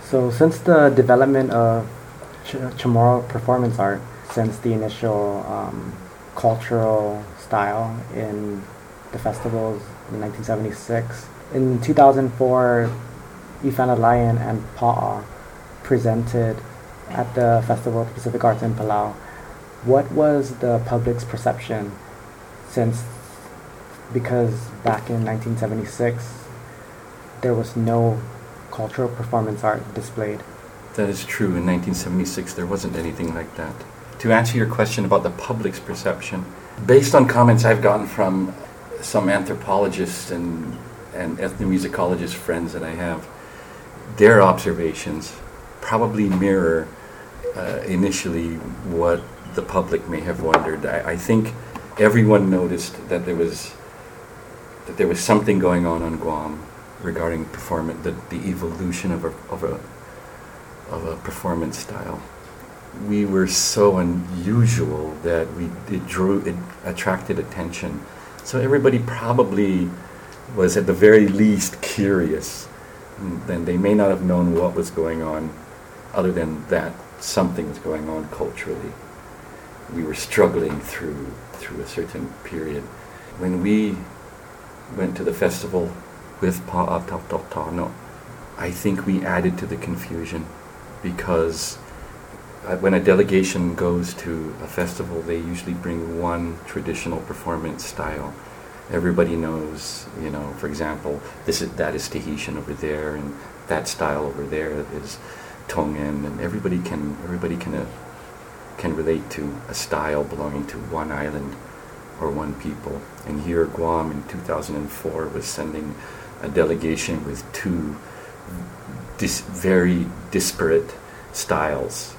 So since the development of Chamorro performance art, since the initial cultural style in the festivals in 1976, in 2004, Ifana Lion and Pa'a presented at the Festival of Pacific Arts in Palau. What was the public's perception since, because back in 1976, there was no cultural performance art displayed? That is true. In 1976, there wasn't anything like that. To answer your question about the public's perception, based on comments I've gotten from some anthropologists and ethnomusicologist friends that I have, their observations probably mirror initially what the public may have wondered. I think everyone noticed that there was something going on Guam regarding performance, the evolution of a performance style. We were so unusual that it attracted attention. So everybody probably was at the very least curious. And then they may not have known what was going on, other than that something was going on culturally. We were struggling through a certain period. When we went to the festival with Pa'a Tautau, I think we added to the confusion, because when a delegation goes to a festival, they usually bring one traditional performance style. Everybody knows, for example, that is Tahitian over there, and that style over there is Tongan, and everybody can relate to a style belonging to one island or one people. And here Guam in 2004 was sending a delegation with two very disparate styles.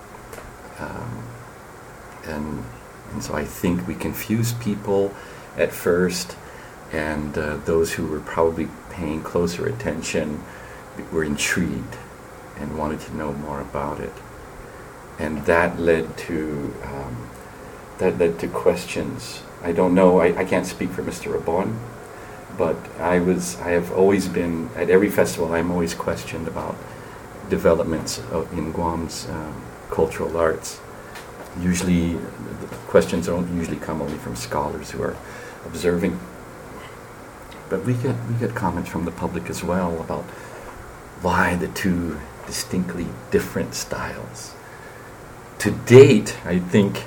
And so I think we confused people at first, and those who were probably paying closer attention were intrigued and wanted to know more about it. And that led to questions. I don't know, I can't speak for Mr. Rabon, but I have always been, at every festival, I'm always questioned about developments in Guam's cultural arts. Usually, the questions don't usually come only from scholars who are observing, but we get comments from the public as well about why the two distinctly different styles. To date, I think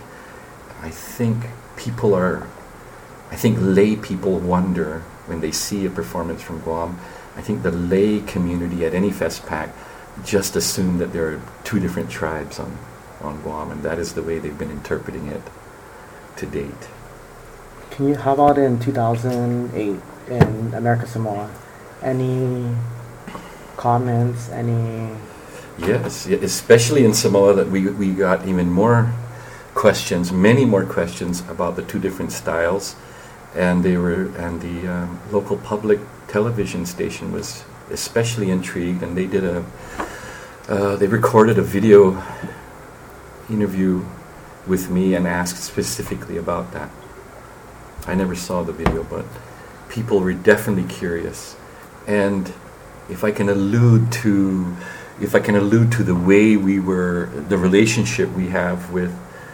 lay people wonder when they see a performance from Guam. I think the lay community at any FestPac just assume that there are two different tribes on Guam, and that is the way they've been interpreting it to date. How about in 2008 in America Samoa? Any comments? Yes, especially in Samoa, that we got even more questions, many more questions about the two different styles, and the local public television station was especially intrigued, and they recorded a video interview with me and asked specifically about that. I never saw the video, but people were definitely curious. And if I can allude to the way the relationship we have with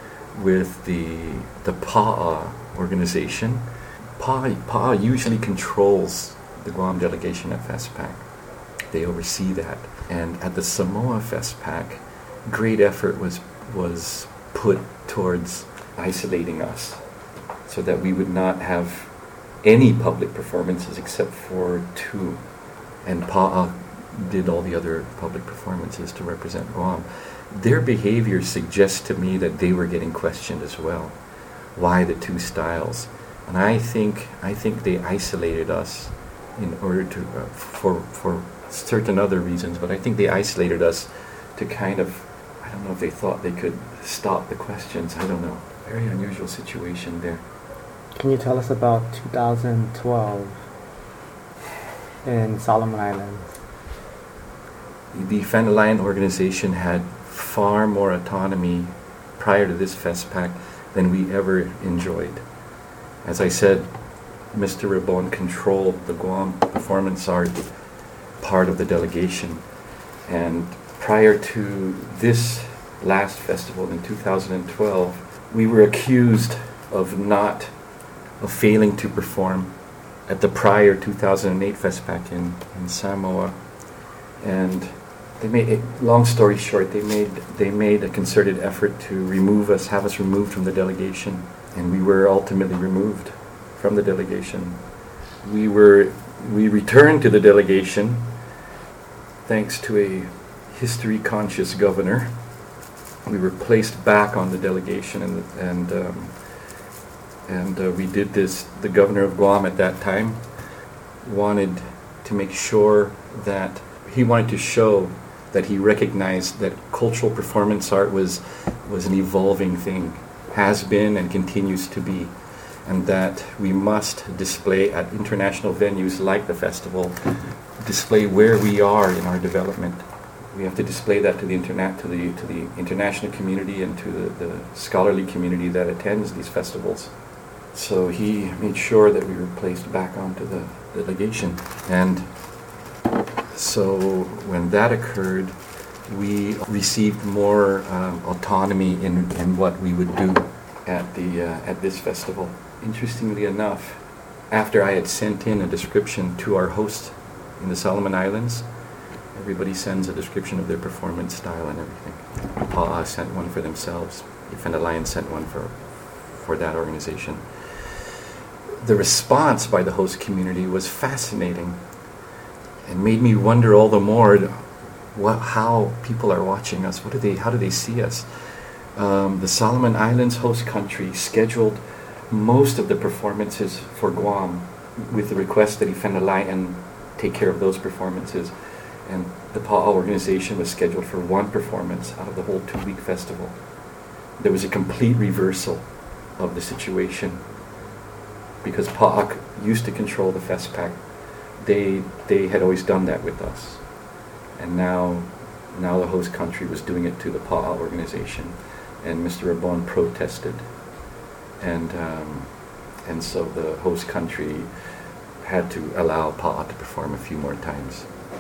the Pa'a organization, Pa'a usually controls the Guam delegation at FestPac. They oversee that. And at the Samoa FestPac, great effort was put towards isolating us, so that we would not have any public performances except for two. And Pa'a did all the other public performances to represent Guam. Their behavior suggests to me that they were getting questioned as well. Why the two styles? And I think they isolated us in order to, for certain other reasons, but I think they isolated us to kind of, I don't know if they thought they could stop the questions. I don't know. Very unusual situation there. Can you tell us about 2012 in Solomon Islands? The Ifana Lion organization had far more autonomy prior to this FestPac than we ever enjoyed. As I said, Mr. Rabon controlled the Guam performance art part of the delegation, And prior to this last festival in 2012, we were accused of failing to perform at the prior 2008 Festpac in Samoa. And they made, long story short, they made a concerted effort to have us removed from the delegation, and we were ultimately removed from the delegation. We returned to the delegation thanks to a history-conscious governor. We were placed back on the delegation, and we did this. The governor of Guam at that time wanted to make sure that he wanted to show that he recognized that cultural performance art was an evolving thing, has been and continues to be, and that we must display at international venues like the festival, display where we are in our development. We have to display that to the international community and to the scholarly community that attends these festivals. So he made sure that we were placed back onto the delegation. And so when that occurred, we received more autonomy in what we would do at this festival. Interestingly enough, after I had sent in a description to our host in the Solomon Islands, everybody sends a description of their performance style and everything. Pa'a sent one for themselves. Defend Alliance sent one for that organization. The response by the host community was fascinating and made me wonder all the more how people are watching us. How do they see us? The Solomon Islands host country scheduled most of the performances for Guam with the request that Defend Alliance take care of those performances. And the Pa'a organization was scheduled for one performance out of the whole 2-week festival. There was a complete reversal of the situation because Pa'a used to control the Festpac. They had always done that with us, and now the host country was doing it to the Pa'a organization, and Mr. Rabon protested, and so the host country had to allow Pa'a to perform a few more times.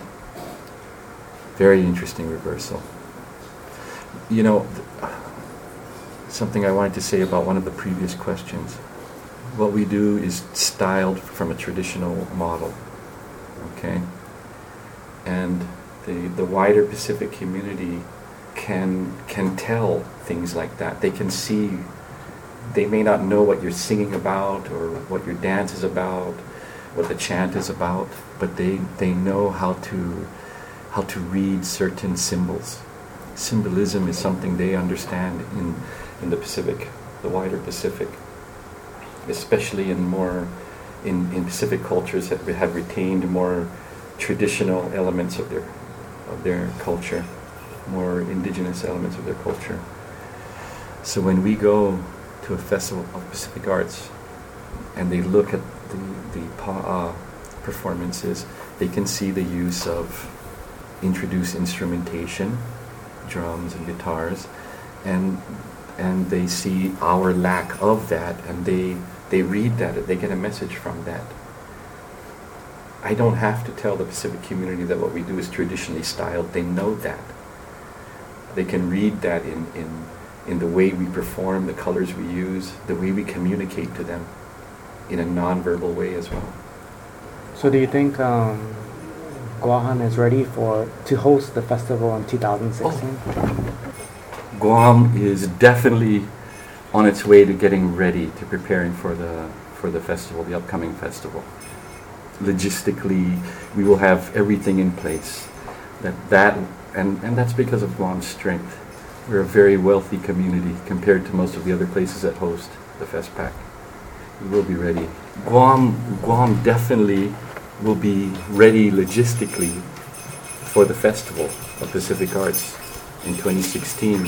Very interesting reversal. You know, something I wanted to say about one of the previous questions. What we do is styled from a traditional model, okay? And the wider Pacific community can tell things like that. They can see, they may not know what you're singing about or what your dance is about, what the chant is about, but they know how to read certain symbols. Symbolism is something they understand in the Pacific, the wider Pacific, especially in Pacific cultures that have retained more traditional elements of their culture, more indigenous elements of their culture. So when we go to a festival of Pacific arts and they look at the Pa'a performances, they can see the use of introduced instrumentation, drums and guitars, and they see our lack of that, and they read that, they get a message from that. I don't have to tell the Pacific community that what we do is traditionally styled. They know that. They can read that in the way we perform, the colors we use, the way we communicate to them in a non-verbal way as well. So do you think Guam is ready to host the festival in 2016? Guam is definitely on its way to getting ready, to preparing for the festival, the upcoming festival. Logistically, we will have everything in place. And that's because of Guam's strength. We're a very wealthy community compared to most of the other places that host the Festpac. We will be ready. Guam definitely will be ready logistically for the Festival of Pacific Arts in 2016.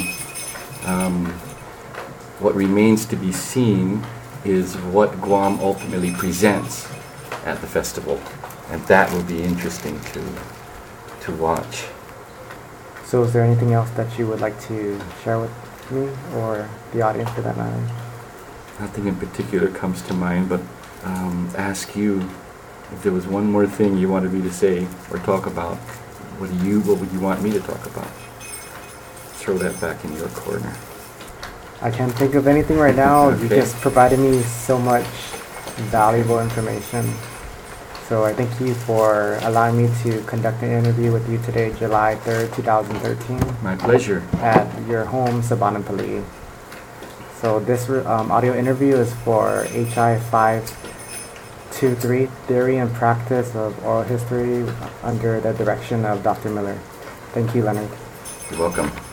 What remains to be seen is what Guam ultimately presents at the festival, and that will be interesting to watch. So is there anything else that you would like to share with me or the audience for that matter? Nothing in particular comes to mind, but ask you if there was one more thing you wanted me to say or talk about. What would you want me to talk about? Throw that back in your corner. I can't think of anything right now. Okay. You just provided me so much valuable information. So I thank you for allowing me to conduct an interview with you today, July 3rd, 2013. My pleasure. At your home, Sabanapali. So this audio interview is for HI 523, Theory and Practice of Oral History, under the direction of Dr. Miller. Thank you, Leonard. You're welcome.